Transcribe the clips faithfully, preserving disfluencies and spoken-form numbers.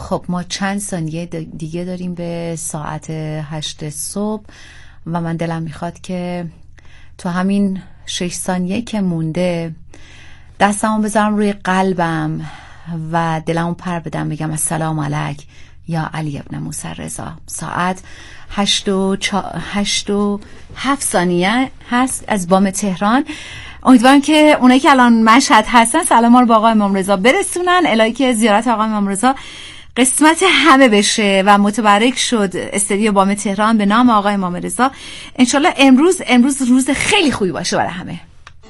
خب ما چند ثانیه دیگه داریم به ساعت هشت صبح و من دلم میخواد که تو همین شش ثانیه که مونده دستمو بذارم روی قلبم و دلمو پر بدم، بگم السلام علیک یا علی ابن موسی رضا. ساعت هشت و, چا... هشت و هفت ثانیه هست از بام تهران. امیدوارم که اونایی که الان مشهد هستن سلام ها رو با آقای امام رضا برسونن، الهی که زیارت آقای امام رضا قسمت همه بشه و متبرک شد استدیو بام تهران به نام آقای امام رضا. انشالله امروز امروز روز خیلی خوبی باشه برای همه.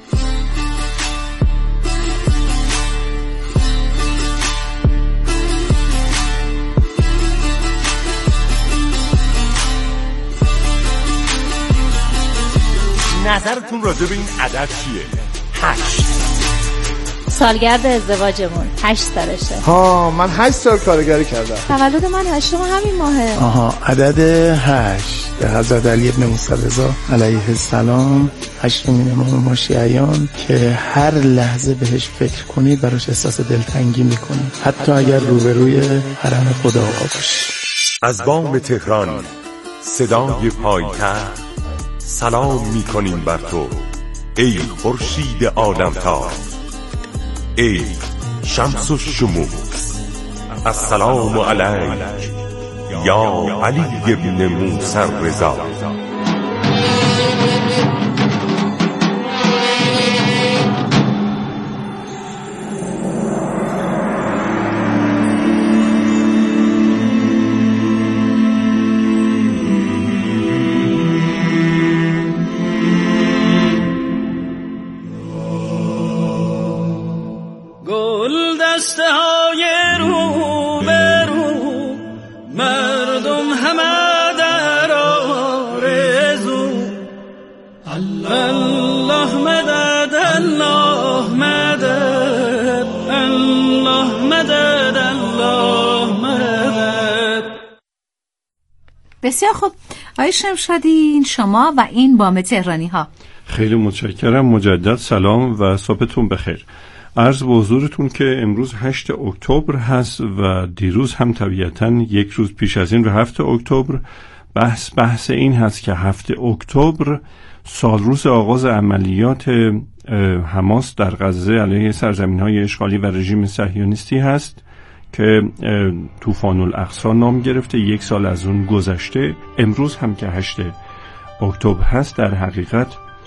نظرتون راجع به این عدد چیه؟ هشت. سالگرد ازدواجمون هشت سالشه. ها من هشت سال کارگری کردم. تولد من هشتم همین ماهه. آها عدد هشت به حضرت علی ابن موسی رضا علیه السلام، هشتمین امام ما شیعیان که هر لحظه بهش فکر کنی براش احساس دلتنگی میکنی، حتی اگر روبروی حرم خدا آقا باشی. از بام تهران صدای پایتخت سلام میکنیم بر تو ای خورشید عالمتاب، ای شمس الشموس. السلام علیک یا علی ابن موسی رضا. بسیار خوب آقای شمشادی، شما و این بام تهرانی ها. خیلی متشکرم. مجدد سلام و صبحتون بخیر. عرض به حضورتون که امروز هشت اکتبر هست و دیروز هم طبیعتاً یک روز پیش از این و هفت اکتبر. بحث بحث این هست که هفت اکتبر سالروز آغاز عملیات حماس در غزه علیه سرزمین‌های اشغالی و رژیم صهیونیستی هست که طوفان الاقصی نام گرفته. یک سال از اون گذشته. امروز هم که هشت اکتبر هست در حقیقت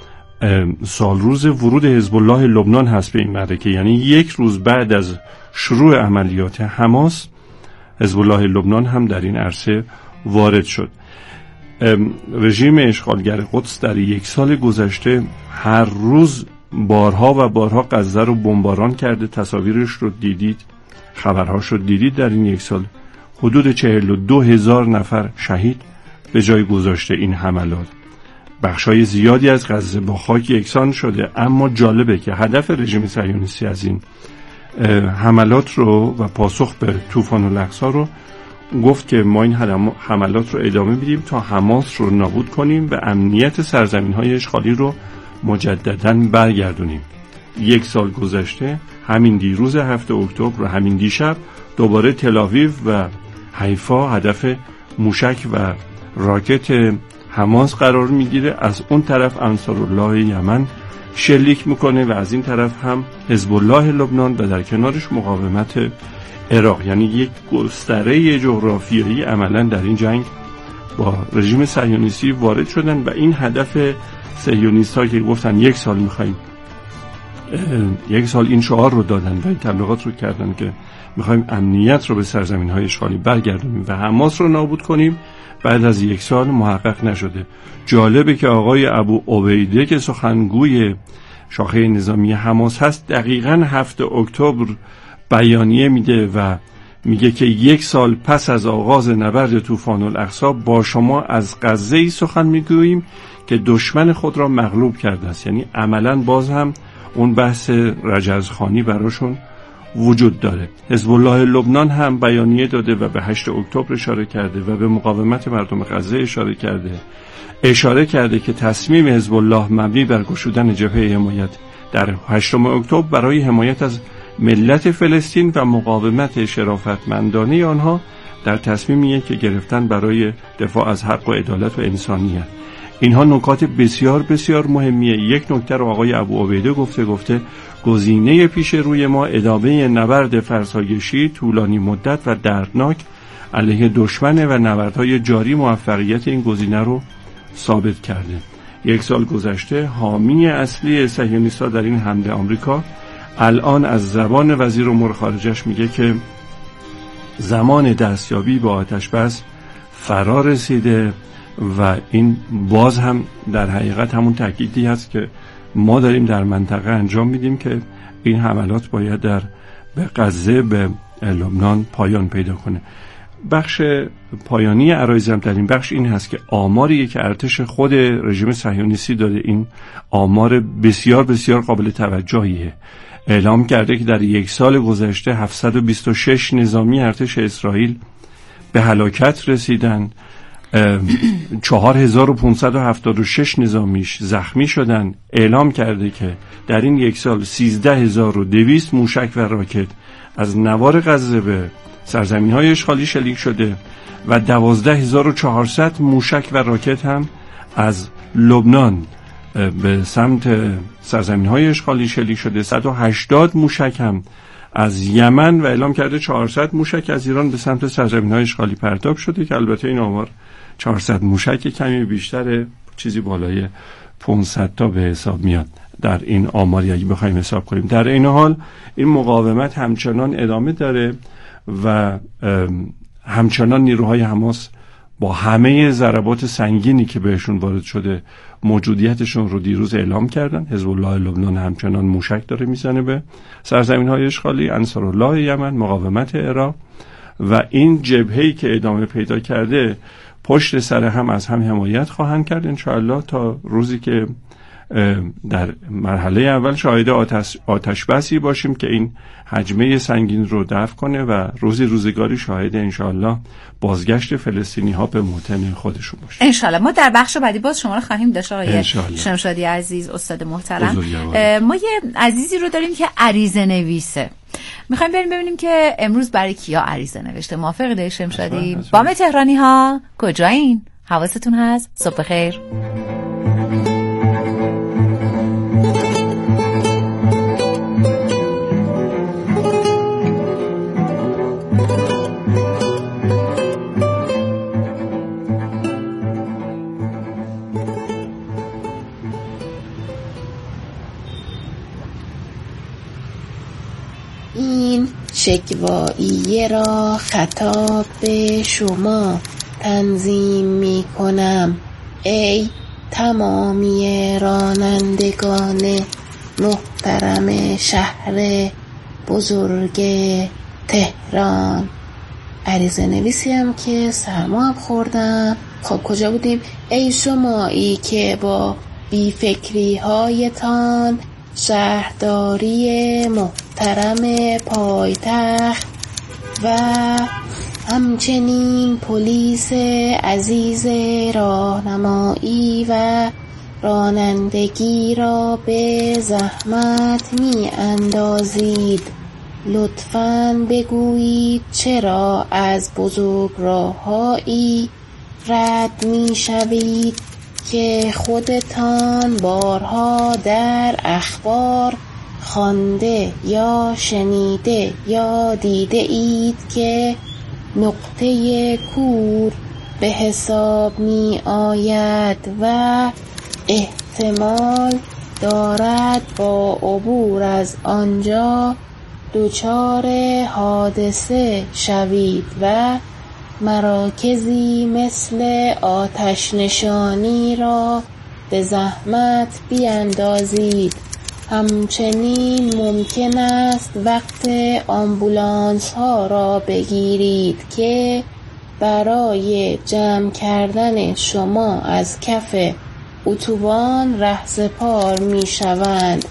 سالروز ورود حزب الله لبنان هست به این معرکه، یعنی یک روز بعد از شروع عملیات حماس حزب الله لبنان هم در این عرصه وارد شد. رژیم اشغالگر قدس در یک سال گذشته هر روز بارها و بارها غزه رو بمباران کرده. تصاویرش رو دیدید، خبرهاش رو دیدید. در این یک سال حدود چهل و دو هزار نفر شهید به جای گذاشته این حملات. بخشای زیادی از غزه با خاک یکسان شده. اما جالبه که هدف رژیم صهیونیستی از این حملات رو و پاسخ به طوفان الاقصی رو گفت که ما این حملات رو ادامه میدیم تا حماس رو نابود کنیم و امنیت سرزمین‌های اشغالی رو مجدداً برگردونیم. یک سال گذشته، همین دیروز هفت اکتبر و همین دیشب دوباره تل‌آویو و حیفا هدف موشک و راکت حماس قرار میگیره. از اون طرف انصارالله یمن شلیک میکنه و از این طرف هم حزب الله لبنان و در کنارش مقاومت عراق. یعنی یک گستره جغرافیایی عملا در این جنگ با رژیم صهیونیستی وارد شدن و این هدف صهیونیست‌ها که گفتن یک سال میخوایم، یک سال این شعار رو دادن و این تبلیغات رو کردن که میخوایم امنیت رو به سرزمین‌های اشغالی برگردونیم و حماس رو نابود کنیم، بعد از یک سال محقق نشده. جالبه که آقای ابو عبیده که سخنگوی شاخه نظامی حماس هست دقیقاً هفت اکتبر بیانیه میده و میگه که یک سال پس از آغاز نبرد طوفان الاقصی با شما از غزه‌ای سخن میگوییم که دشمن خود را مغلوب کرده است. یعنی عملاً باز هم اون بحث رجزخانی براشون وجود داره. حزب الله لبنان هم بیانیه داده و به هشت اکتبر اشاره کرده و به مقاومت مردم غزه اشاره کرده. اشاره کرده که تصمیم حزب الله مبنی بر گشودن جبهه حمایت در هشتم اکتبر برای حمایت از ملت فلسطین و مقاومت شرافتمندانه آنها در تصمیمیه که گرفتن برای دفاع از حق و عدالت و انسانیت. اینها نکات بسیار بسیار مهمیه. یک نکته رو آقای ابو عبیده گفته گفته گزینه پیش روی ما ادامه نبرد فرسایشی طولانی مدت و دردناک علیه دشمن و نبردهای جاری موفقیت این گزینه رو ثابت کرده. یک سال گذشته حامی اصلی صهیونیست‌ها در این حمله آمریکا الان از زبان وزیر امور خارجه‌اش میگه که زمان دستیابی با آتش بس فرا رسیده و این باز هم در حقیقت همون تأکیدی هست که ما داریم در منطقه انجام میدیم که این حملات باید در به غزه به لبنان پایان پیدا کنه. بخش پایانی عرایزم در این بخش این هست که آماری که ارتش خود رژیم صهیونیستی داده این آمار بسیار بسیار قابل توجهیه. اعلام کرده که در یک سال گذشته هفتصد و بیست و شش نظامی ارتش اسرائیل به هلاکت رسیدن، چهار هزار و پانصد و هفتاد و شش نظامیش زخمی شدن. اعلام کرده که در این یک سال سیزده هزار و دویست موشک و راکت از نوار غزه به سرزمین‌های اشغالی شلیک شده و دوازده هزار و چهارصد موشک و راکت هم از لبنان به سمت سرزمین‌های اشغالی شلیک شده. صد و هشتاد موشک هم از یمن و اعلام کرده چهارصد موشک از ایران به سمت سرزمین‌های اشغالی پرتاب شده که البته این آمار چهارصد موشک کمی بیشتره، چیزی بالای پانصد تا به حساب میاد در این آماری اگه بخوایم حساب کنیم. در این حال این مقاومت همچنان ادامه داره و همچنان نیروهای حماس با همه ضربات سنگینی که بهشون وارد شده موجودیتشون رو دیروز اعلام کردن. حزب الله لبنان همچنان موشک داره میزنه به سرزمین‌های اشغالی، انصارالله یمن، مقاومت عراق و این جبهه‌ای که ادامه پیدا کرده پشت سر هم از هم حمایت خواهند کرد انشاءالله تا روزی که در مرحله اول شاهد آتش, آتش بسی باشیم که این حجمه سنگین رو دفع کنه و روزی روزگاری شاهد انشاءالله بازگشت فلسطینی ها به موطن خودشون باشه انشاءالله. ما در بخش بعدی باز شما رو خواهیم داشت آقای شمشادی عزیز، استاد محترم. ما یه عزیزی رو داریم که عریضه نویسه، میخوایم بریم ببینیم که امروز برای کیا عریضه نوشته. موافقی ده شمشادی؟ بام تهرانی ها کجایین؟ حواستون هست؟ صبح خیر. این شکواییه را خطاب به شما تنظیم می کنم ای تمامی رانندگان محترم شهر بزرگ تهران. عریضه نویسیم که سرما هم خوردم. خب کجا بودیم؟ ای شمایی که با بیفکری هایتان شهرداری محترم پایتخت و همچنین پلیس عزیز راهنمایی و رانندگی را به زحمت می اندازید، لطفاً بگویید چرا از بزرگراه‌هایی رد می شوید که خودتان بارها در اخبار خوانده یا شنیده یا دیده اید که نقطه کور به حساب می آید و احتمال دارد با عبور از آنجا دچار حادثه شوید و مراکزی مثل آتش نشانی را به زحمت بیاندازید. همچنین ممکن است وقت آمبولانس ها را بگیرید که برای جمع کردن شما از کف اتوبان رهسپار می شوند.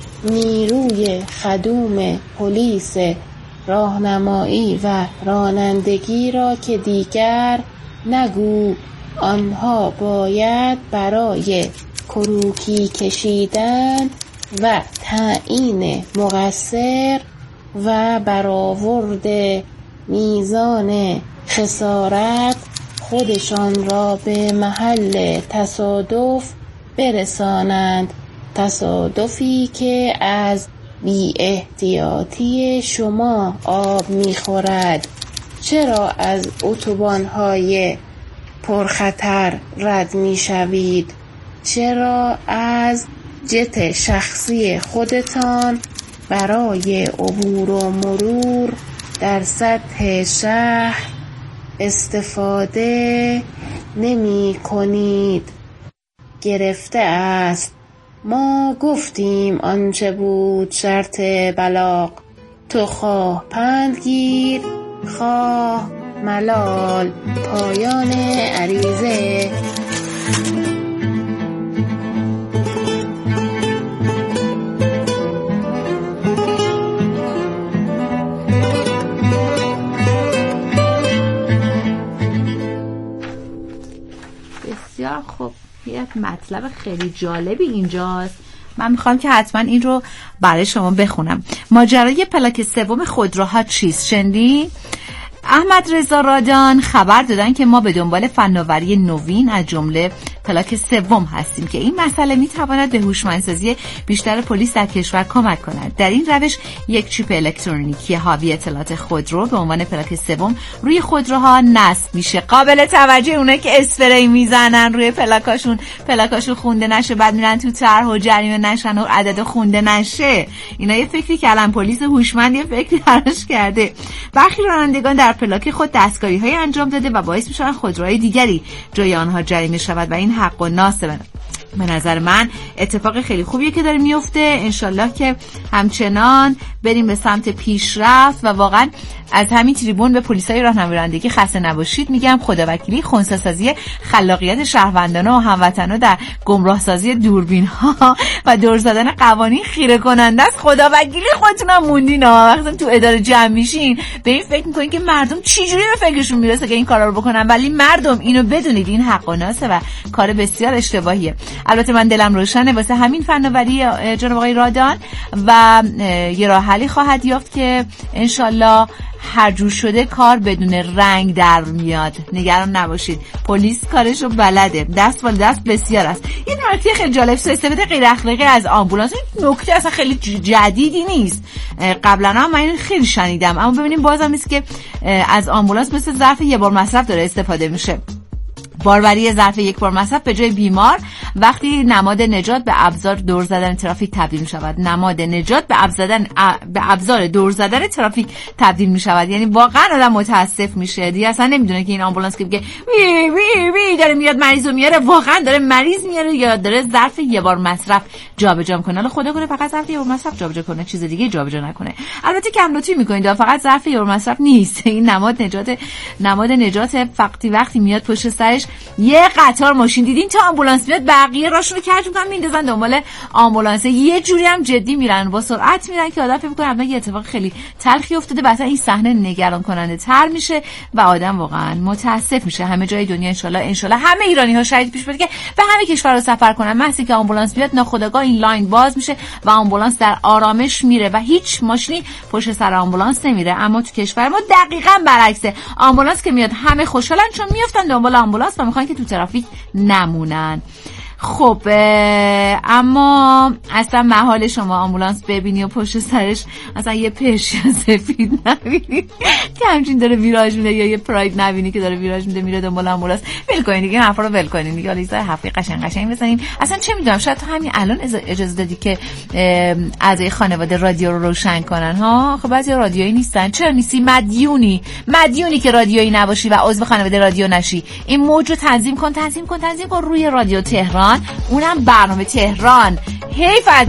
نیروی خدوم پلیس راهنمایی و رانندگی را که دیگر نگو، آنها باید برای کروکی کشیدن و تعیین مقصر و برآورد میزان خسارت خودشان را به محل تصادف برسانند. تصادفی که از بی احتیاطی شما آب می‌خورد. چرا از اتوبان‌های پرخطر رد می‌شوید؟ چرا از جت شخصی خودتان برای عبور و مرور در سطح شهر استفاده نمی کنید؟ گرفته است. ما گفتیم آنچه بود شرط بلاغ. تو خواه پند گیر خواه ملال. پایان عریضه. بسیار خوب. یک مطلب خیلی جالبی اینجاست. من میخوام که حتما این رو برای شما بخونم. ماجرای پلاک سوم خودروها چیست؟ شنیدین؟ احمد رضا رادان خبر دادن که ما به دنبال فناوری نوین از جمله پلاک سوم هستیم که این مسئله میتواند به هوشمندسازی بیشتر پلیس در کشور کمک کند. در این روش یک چیپ الکترونیکی حاوی اطلاعات خودرو به عنوان پلاک سوم روی خودروها نصب میشه. قابل توجه اونه که اسپری میزنن روی پلاکاشون، پلاکاشون خونده نشه، بعد میرن تو طرح و جریمه نشن و عدد خونده نشه. اینا یه فکری که الان پلیس هوشمند یه فکری براش کرده. برخی رانندگان در پلاک خود دستکاری‌های انجام داده و باعث میشن خودروهای دیگری جای آنها جریمه شود و این حق و ناسه. به نظر من اتفاق خیلی خوبیه که داره میفته. انشالله که همچنان بریم به سمت پیشرفت و واقعا از همین تریبون به پلیسای راهنمایی رانندگی خسته نباشید میگم. خداوکیلی خنثی‌سازی خلاقیت شهروندان و هموطنان در گمراهسازی دوربین ها و دور زدن قوانین خیره کننده است. خداوکیلی خودتونم موندین ها. وقتی تو اداره جمع میشین به این فکر میکنین که مردم چجوری به فکرشون میرسه که این کارا رو بکنن، ولی مردم اینو بدونید این حق و ناسه و کار بسیار اشتباهیه. البته من دلم روشنه واسه همین فناوری جناب آقای رادان و یه راه حلی خواهد یافت که انشالله هر جور شده کار بدون رنگ در میاد. نگران نباشید، پلیس کارشو بلده، دست بال دست بسیار است. این نکته خیلی جالب، سوء استفاده غیر اخلاقی از آمبولانس. این نکته اصلا خیلی جدیدی نیست، قبلا هم من این خیلی شنیدم، اما ببینیم بازم نیست که از آمبولانس مثل ظرف یه بار مصرف داره استفاده میشه. باروری ظرف یک بار مصرف به جای بیمار وقتی نماد نجات به ابزار دور زدن ترافیک تبدیل می شود. نماد نجات به ابزار زدن به ابزار دور زدن ترافیک تبدیل می شود. یعنی واقعا آدم متاسف میشه دیگه، اصلا نمیدونه که این آمبولانس که میگه وی وی وی داره میاد مریضو میاره، واقعا داره مریض میاره یا داره ظرف یه بار مصرف جابجا میکنه. حالا خدا کنه فقط ظرف یه بار مصرف جابجا کنه، چیز دیگه جابجا نکنه. البته کم لطفی میکنید، فقط ظرف یه بار مصرف نیست. این نماد نجات، نماد نجات وقتی وقتی میاد پشت سرش یه قطار ماشین دیدین تا آمبولانس میاد بقیه راشونو کج میکنن میندازن دنبال آمبولانس، یه جوری هم جدی میرن با سرعت میرن که آدم فکر میکنه الان یه اتفاق خیلی تلخی افتاده، مثلا این صحنه نگران کننده تر میشه و آدم واقعا متاسف میشه. همه جای دنیا ان شاء الله ان شاء الله همه ایرانی ها شاید پیش بره که به همه کشورها سفر کنن، محضی که آمبولانس بیاد ناخودآگاه این لاین باز میشه و آمبولانس در آرامش میره و هیچ ماشینی پشت سر آمبولانس نمیره. اما تو کشور ما دقیقاً برعکسه، آمبولانس که میاد همه خوشحالن چون میافتن دنبال آمبولانس و میخوان که تو ترافیک نمونن. خب اما اصلا محال شما آمبولانس ببینی و پشت سرش اصلا یه پرشین سفید نبینی که همچین داره ویراژ میده یا یه پراید نبینی که داره ویراژ میده میره دنبال آمبولانس، ول کنین دیگه، حرفا رو ول کنین دیگه. حالا یه حرفی قشنگ قشنگ بزنین. اصلا چه میدونم شاید تو همین الان اجازه دادی که اعضای خانواده رادیو رو روشن کنن ها. خب بعضی رادیویی نیستن. چرا نیستی؟ مدیونی مدیونی که رادیویی نباشی و عضو خانواده رادیو نشی. این موج تنظیم کن تنظیم کن تنظیم کن روی رادیو تهران، اونم برنامه تهران. حیف از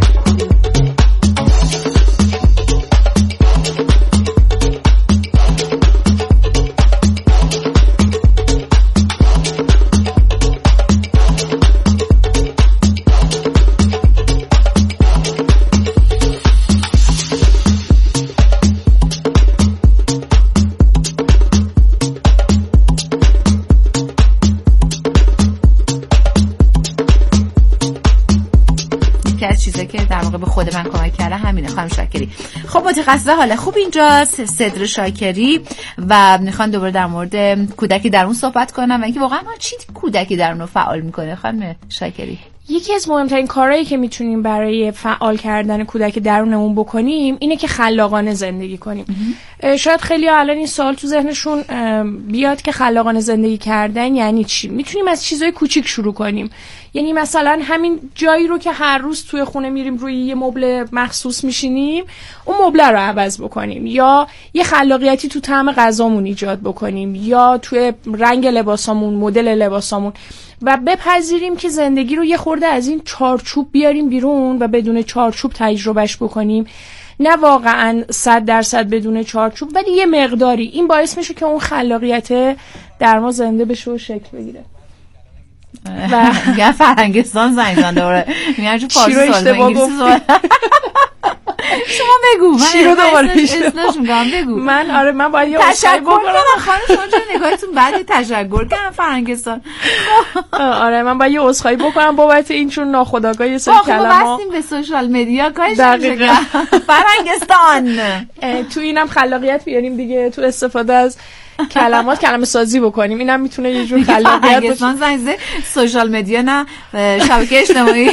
از چیزایی که در واقع به خود من کمک کرده همینه خانم شاکری. خب متخصص حال خوب اینجاست صدر شاکری و میخوام دوباره در مورد کودکی درون صحبت کنم و اینکه واقعا ما چی کودکی درون رو فعال میکنه خانم شاکری. یکی از مهمترین کارهایی که میتونیم برای فعال کردن کودک درونمون بکنیم اینه که خلاقانه زندگی کنیم. شاید خیلی ها الان این سوال تو ذهنشون بیاد که خلاقانه زندگی کردن یعنی چی؟ میتونیم از چیزای کوچیک شروع کنیم. یعنی مثلا همین جایی رو که هر روز توی خونه میریم روی یه مبل مخصوص میشینیم اون مبل رو عوض بکنیم، یا یه خلاقیتی تو طعم غذامون ایجاد بکنیم، یا توی رنگ لباسامون، مدل لباسامون، و بپذیریم که زندگی رو یه خورده از این چارچوب بیاریم بیرون و بدون چارچوب تجربهش بکنیم. نه واقعا صد درصد بدون چارچوب، ولی یه مقداری. این باعث میشه که اون خلاقیت در ما زنده بشه و شکل بگیره. و یه فرنگستان زنگ زن دوره میگن چون فارسی سوال انگلیسی شما بگو چی رو دوباره اسمش میگم بگو. من آره من باید یه تشکر کنم خانم شما چون نگاهتون بعد تشکر کنم فرنگستان. آره من باید یه عذرخواهی بکنم بابت این چون ناخودآگاه یه سری کلمات بستیم به سوشال مدیا کارش نمیشه. فرنگستان تو اینم خلاقیت بیاریم دیگه، تو استفاده از کلمات کلمه سازی بکنیم. اینم میتونه یه جور خلاقیت باشه. فرنگستان زنگ سوشال مدیا نه شبکه اجتماعی.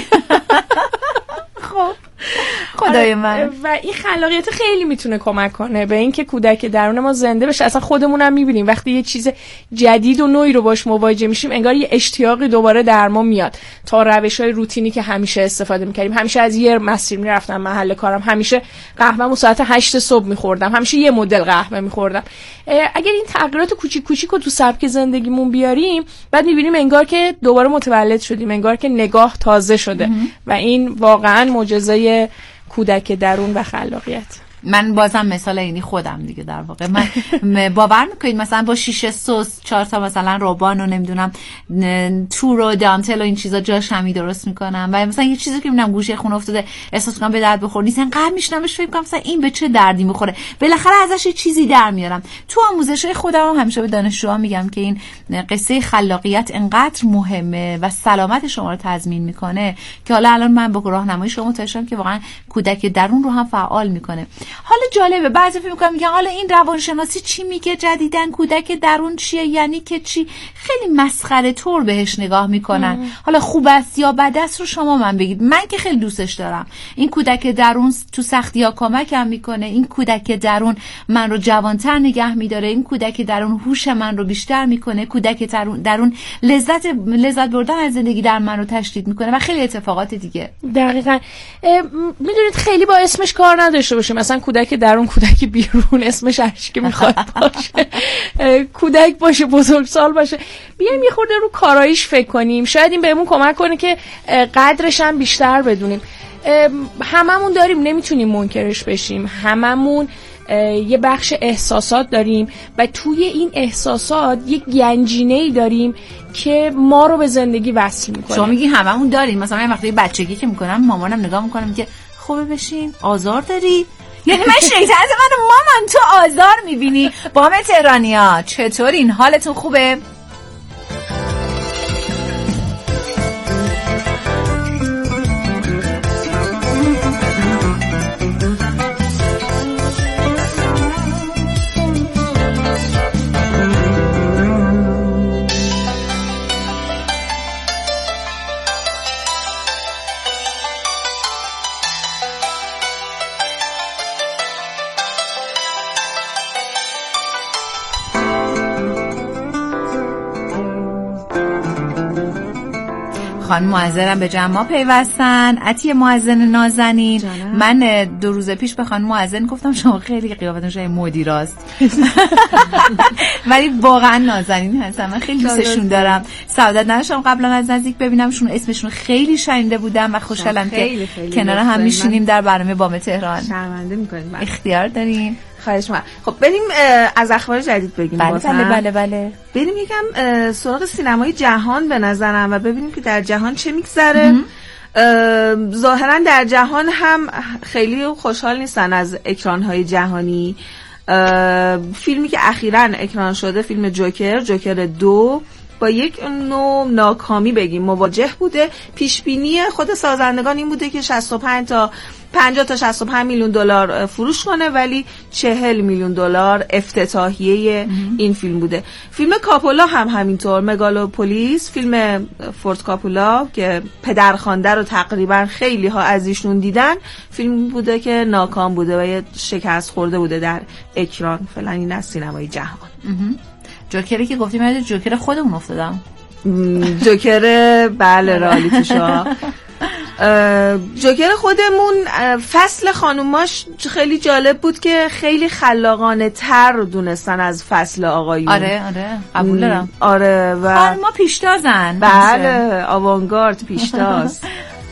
خب خدای من. و این خلاقیت خیلی میتونه کمک کنه به اینکه کودک درون ما زنده بشه. اصلا خودمون هم میبینیم وقتی یه چیز جدید و نوعی رو باش مواجه میشیم انگار یه اشتیاقی دوباره در ما میاد تا روش‌های روتینی که همیشه استفاده میکردیم. همیشه از یه مسیر میرفتم محل کارم، همیشه قهوه‌مو ساعت هشت صبح میخوردم، همیشه یه مدل قهوه میخوردم. اگر این تغییرات کوچیک کوچیک رو تو سبک زندگیمون بیاریم بعد میبینیم انگار که دوباره متولد شدیم، انگار که نگاه تازه شده و این واقعا معجزه کودک درون و خلاقیت. من بازم مثال اینی خودم دیگه در واقع من باور میکنید مثلا با شیشه سس چهار تا مثلا روبان و نمیدونم تور و دانتل و این چیزا جاش همی درست میکنم و مثلا یه چیزی که میبینم گوشه خون افتاده احساس میکنم به درد بخور نیست انقدر میشنمش فکر کنم مثلا این به چه دردی میخوره بالاخره ازش یه چیزی در میارم. تو آموزشای خودم هم همیشه به دانشجوها میگم که این قصه خلاقیت انقدر مهمه و سلامت شما رو تضمین میکنه که حالا الان من با راهنمایی شما متوجه شدم که واقعا کودک درون رو هم فعال میکنه. حالا جالبه بعضی فکر می‌کنم میگن حالا این روانشناسی چی میگه جدیدن کودک درون چیه یعنی که چی، خیلی مسخره طور بهش نگاه میکنن. حالا خوب است یا بد است رو شما من بگید. من که خیلی دوستش دارم. این کودک درون تو سختی‌ها کمکم میکنه، این کودک درون من رو جوانتر نگه میداره، این کودک درون هوش من رو بیشتر میکنه، کودک درون درون لذت لذت بردن از زندگی در من رو تشدید میکنه و خیلی اتفاقات دیگه. دقیقاً. میدونید خیلی با اسمش کار نداشته باشه، مثلا کودک درون کودک بیرون اسمش هرچی که میخواد باشه، کودک باشه بزرگسال باشه، بیایم یه خورده رو کاراییش فکر کنیم. شاید این بهمون کمک کنه که قدرش هم بیشتر بدونیم. هممون داریم، نمیتونیم منکرش بشیم، هممون یه بخش احساسات داریم و توی این احساسات یک گنجینه‌ای داریم که ما رو به زندگی وصل میکنه. شما میگی هممون داریم، مثلا من وقتی بچگی که میکنم مامانم نگاه میکنم که خوبه بشین آزار داری، یعنی من شیطان از من مامان تو آزار میبینی. بام تهرانیا چطور این حالتون خوبه؟ خانم معزنم به جمع پیوستن. عطیه معزن نازنین جانم. من دو روز پیش به خانم معزن گفتم شما خیلی قیافتون شای مدیراست ولی واقعا نازنین هستم، من خیلی دوستشون دارم. سعادت نداشتم قبلا از نزدیک ببینمشون، اسمشون خیلی شنیده بودم و خوشحالم که کنار هم میشینیم در برنامه بام تهران. شرمنده میکنید. اختیار داریم. خواهش می‌کنم. خب بریم از اخبار جدید بگیم. بله بله بله بله. بریم یکم سراغ سینمای جهان به نظرم و ببینیم که در جهان چه میگذره. ظاهرا در جهان هم خیلی خوشحال نیستن از اکران‌های جهانی. فیلمی که اخیراً اکران شده فیلم جوکر، جوکر دو با یک نوع ناکامی بگیم مواجه بوده. پیش بینی خود سازندگان این بوده که شصت و پنج تا پنجاه تا شصت و پنج میلیون دلار فروش کنه، ولی چهل میلیون دلار افتتاحیه این فیلم بوده. فیلم کاپولا هم همینطور، مگالوپولیس، فیلم فورد کاپولا که پدرخوانده رو تقریبا خیلی ها از ایشون دیدن، فیلم بوده که ناکام بوده و یه شکست خورده بوده در اکران. فعلا این از سینمای جهان. جوکری که گفتیم من جوکر خودمون افتادم. جوکر بله رالی توشا. جوکر خودمون فصل خانوماش خیلی جالب بود که خیلی خلاقانه تر دونستن از فصل آقایون. آره آره قبول دارم. آره و خانوما پیشتازن. بله آوانگارد پیشتاز.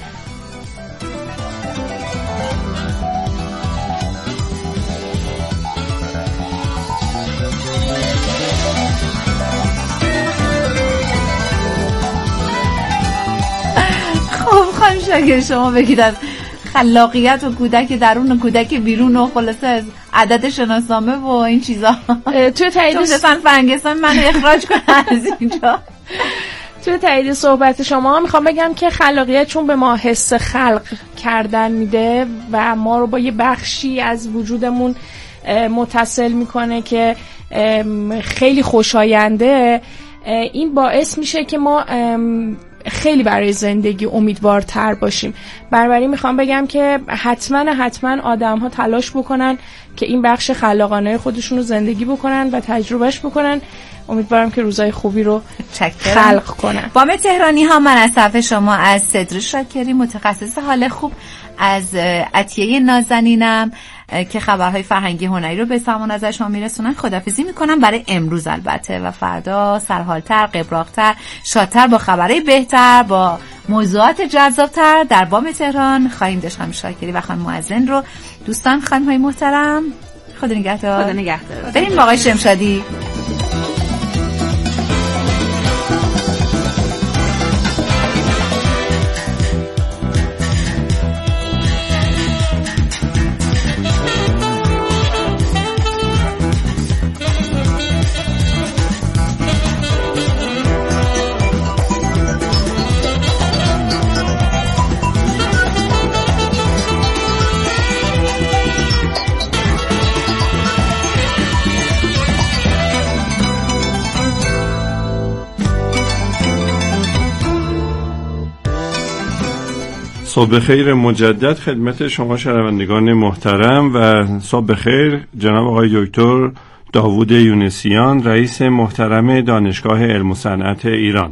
خواهیم شاگر شما بگید از خلاقیت و کودک درون و کودک بیرون و خلاصه از عدد شناسنامه و این چیزا تو تایید سن فرنگستان من اخراج کنن از اینجا. تو تایید صحبت شما میخوام بگم که خلاقیت چون به ما حس خلق کردن میده و ما رو با یه بخشی از وجودمون متصل میکنه که خیلی خوشاینده، این باعث میشه که ما خیلی برای زندگی امیدوارتر باشیم. بنابراین میخوام بگم که حتما حتما آدم ها تلاش بکنن که این بخش خلاقانه خودشون رو زندگی بکنن و تجربهش بکنن. امیدوارم که روزای خوبی رو خلق کنن. بام تهرانی ها، من از طرف شما از صدر شاکری متخصص حال خوب، از عطیه نازنینم که خبرهای فرهنگی هنری رو به سمون ازش شما میرسونن خدافظی میکنم برای امروز البته، و فردا سرحالتر، قبراقتر، شادتر، با خبرهای بهتر، با موضوعات جذابتر در بام تهران خواهیم داشت. خانم شاکری و خانم مؤذن رو دوستان خانم های محترم خدا نگهدار. خدا نگهدار. بریم با آقای شمشادی. صبح بخیر مجدد خدمت شما شنوندگان محترم و صبح بخیر جناب آقای دکتر داوود یونسیان، رئیس محترم دانشگاه علم و صنعت ایران.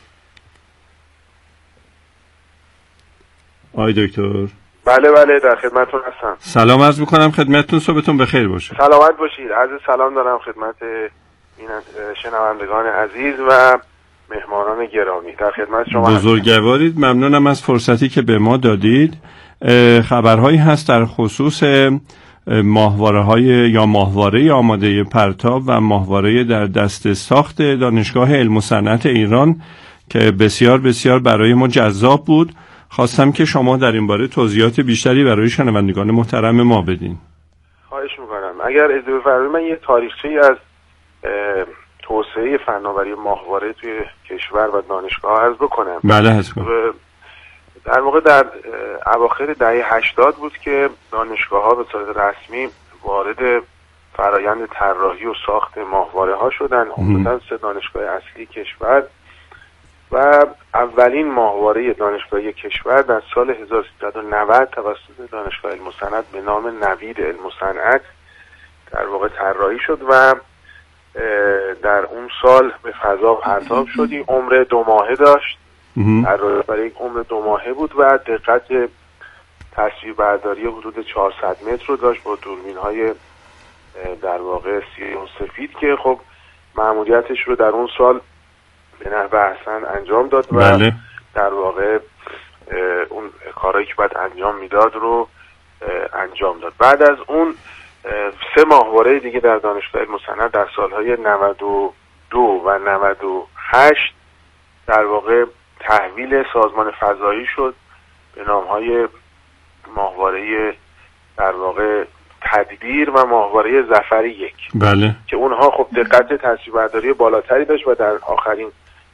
آقای دکتر. بله بله در خدمتتون هستم. سلام عرض می‌کنم خدمتتون، صبحتون بخیر باشه. سلامت باشید. عرض سلام دارم خدمت این شنوندگان عزیز و مهمانان گرامی. در خدمت شما بزرگوارید. ممنونم از فرصتی که به ما دادید. خبرهایی هست در خصوص ماهواره‌های یا ماهواره آماده پرتاب و ماهواره در دست ساخت دانشگاه علم و صنعت ایران که بسیار بسیار برای ما جذاب بود. خواستم که شما در این باره توضیحات بیشتری برای شنوندگان محترم ما بدین. خواهش می‌کنم. اگر اجازه بفرمایید من یه تاریخچه‌ای از توسعه فناوری ماهواره توی کشور و دانشگاه عرض بکنم. بله حتما. در واقع در اواخر دهه هشتاد بود که دانشگاه‌ها به صورت رسمی وارد فرایند طراحی و ساخت ماهواره‌ها شدن. عمدتاً سه دانشگاه اصلی کشور و اولین ماهواره دانشگاهی کشور در سال هزار و سیصد و نود توسط دانشگاه علم و صنعت به نام نوید علم و صنعت در واقع طراحی شد و در اون سال به فضا پرتاب شدی. عمر دو ماهه داشت، در برای یک عمر دو ماهه بود و دقت تصویربرداری حدود چهارصد متر رو داشت با دوربین های در واقع سیاه و سفید که خب مأموریتش رو در اون سال به نحو احسن انجام داد و بله. در واقع اون کارهایی که باید انجام میداد رو انجام داد. بعد از اون سه ماهواره دیگه در دانشگاه علم و صنعت در سالهای نود و دو و نود و هشت در واقع تحویل سازمان فضایی شد به نامهای ماهواره در واقع تدبیر و ماهواره ظفر یک. بله. که اونها خب دقت تصویربرداری بالاتری داشت و در آخرین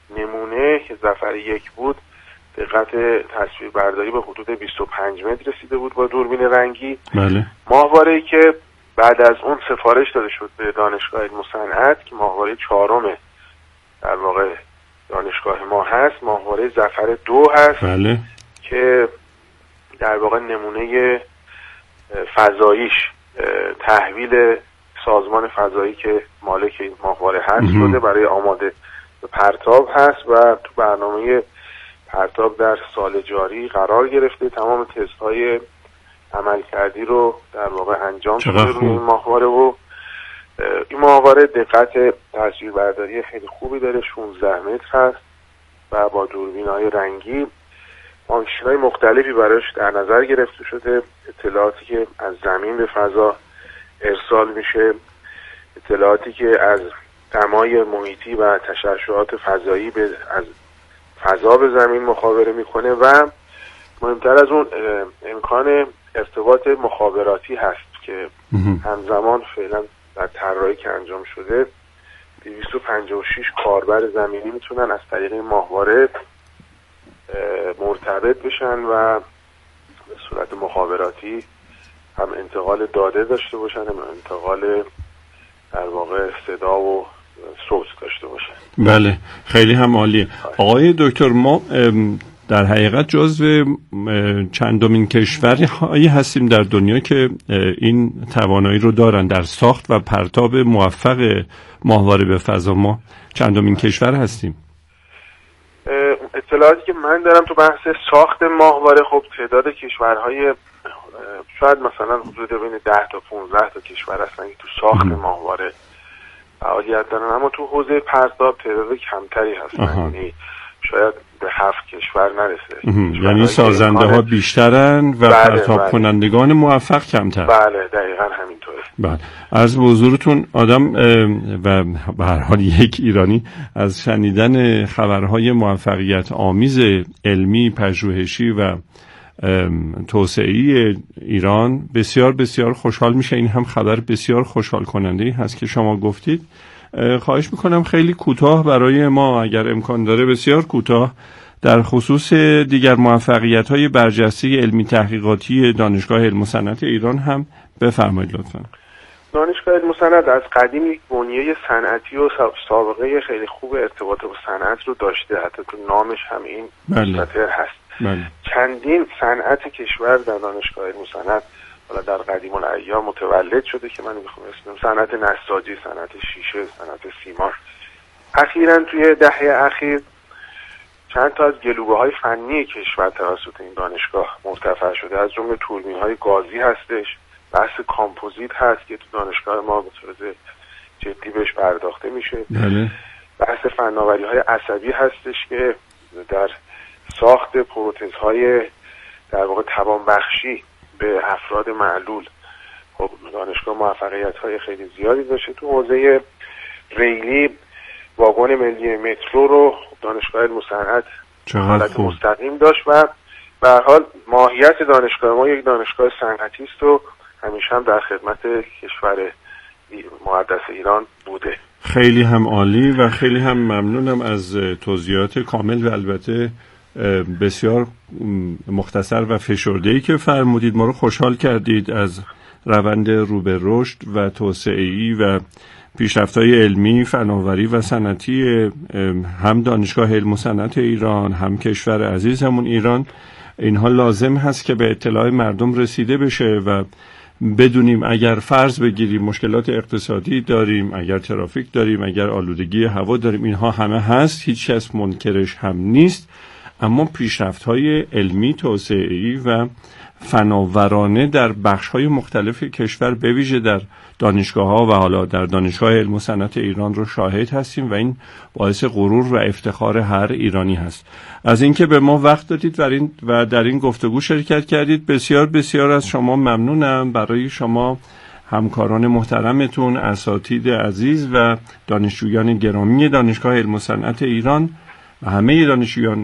نمونه که ظفر یک بود دقت تصویربرداری به حدود بیست و پنج متر رسیده بود با دوربین رنگی. بله. ماهواره‌ای که بعد از اون سفارش داده شد به دانشگاه علم و صنعت که ماهواره چهارم در واقع دانشگاه ما هست، ماهواره ظفر دو هست. بله. که در واقع نمونه فضاییش تحویل سازمان فضایی که مالک این ماهواره هست شده برای آماده به پرتاب هست و تو برنامه پرتاب در سال جاری قرار گرفته. تمام تست های عملکردی رو در واقع انجام شده روی این ماهواره و این ماهواره دقت تصویربرداری خیلی خوبی داره، شانزده متر هست و با دوربین های رنگی. فانکشن های مختلفی براش در نظر گرفته شده، اطلاعاتی که از زمین به فضا ارسال میشه، اطلاعاتی که از دمای محیطی و تشعشعات فضایی به از فضا به زمین مخابره میکنه و مهمتر از اون امکان ارتباط مخابراتی هست که همزمان فعلا در طراحی که انجام شده دویست و پنجاه و شش کاربر زمینی میتونن از طریق ماهواره مرتبط بشن و به صورت مخابراتی هم انتقال داده داشته باشن هم انتقال در واقع صدا و صوت داشته باشن. بله خیلی هم عالیه. آقای دکتر ما در حقیقت جزو چندمین کشوری هایی هستیم در دنیا که این توانایی رو دارن در ساخت و پرتاب موفق ماهواره به فضا. ما چندمین کشور هستیم. اطلاعاتی که من دارم تو بحث ساخت ماهواره خب تعداد کشورهای شاید مثلا حدود بین ده تا پانزده تا کشور هستن که تو ساخت ماهواره فعالیت دارن، اما تو حوزه پرتاب تعداد کمتری هستن، یعنی شاید به هفت کشور نرسه. یعنی سازنده ها بیشترن و بله پرتاب بله. کنندگان موفق کمتر. بله دقیقا همینطوره. بله. عرض به حضورتون آدم و به هر حال یک ایرانی از شنیدن خبرهای موفقیت آمیز علمی، پژوهشی و توسعه‌ای ایران بسیار بسیار خوشحال میشه. این هم خبر بسیار خوشحال کننده‌ای هست که شما گفتید. خواهش میکنم خیلی کوتاه برای ما اگر امکان داره، بسیار کوتاه، در خصوص دیگر موفقیت‌های برجسته علمی تحقیقاتی دانشگاه علم و صنعت ایران هم بفرمایید لطفاً. دانشگاه علم و صنعت از قدیم یک بنیه صنعتی و سابقه خیلی خوب ارتباط با صنعت رو داشته، حتی تو نامش هم این مستتر هست. بله. چندین صنعت کشور در دانشگاه علم و صنعت حالا در قدیم الایام متولد شده که من میخوام اسم صنعت نساجی، صنعت شیشه، صنعت سیمان. اخیراً توی دهه اخیر چند تا از گلوبه‌های فنی کشور توسط این دانشگاه مرتفع شده، از جمله توربین‌های گازی هستش، بحث کامپوزیت هست که تو دانشگاه ما به صورت جدی بهش پرداخته میشه. بله. بحث فناوری‌های عصبی هستش که در ساخت پروتزهای در واقع توانبخشی به افراد معلول خب دانشگاه موفقیت‌های خیلی زیادی داشته. تو حوزه ریلی واگن ملی مترو رو دانشگاه علم و صنعت حالت مستقیم داشت و به هر حال ماهیت دانشگاه ما یک دانشگاه صنعتی است و همیشه هم در خدمت کشور مقدس ایران بوده. خیلی هم عالی و خیلی هم ممنونم از توضیحات کامل و البته بسیار مختصر و فشرده‌ای که فرمودید. ما رو خوشحال کردید از روند رو به رشد و توسعه‌ای و پیشرفت‌های علمی، فناوری و صنعتی هم دانشگاه علم و صنعت ایران هم کشور عزیزمون ایران. اینها لازم هست که به اطلاع مردم رسیده بشه و بدونیم اگر فرض بگیریم مشکلات اقتصادی داریم، اگر ترافیک داریم، اگر آلودگی هوا داریم، اینها همه هست، هیچ کس منکرش هم نیست، اما پیشرفت‌های علمی، توسعه‌ای و فناورانه در بخش‌های مختلف کشور به ویژه در دانشگاه‌ها و حالا در دانشگاه علم و صنعت ایران رو شاهد هستیم و این باعث غرور و افتخار هر ایرانی هست. از اینکه به ما وقت دادید و, این و در این گفتگو شرکت کردید بسیار بسیار از شما ممنونم. برای شما، همکاران محترمتون، اساتید عزیز و دانشجویان گرامی دانشگاه علم و صنعت ایران و همه دانشجویان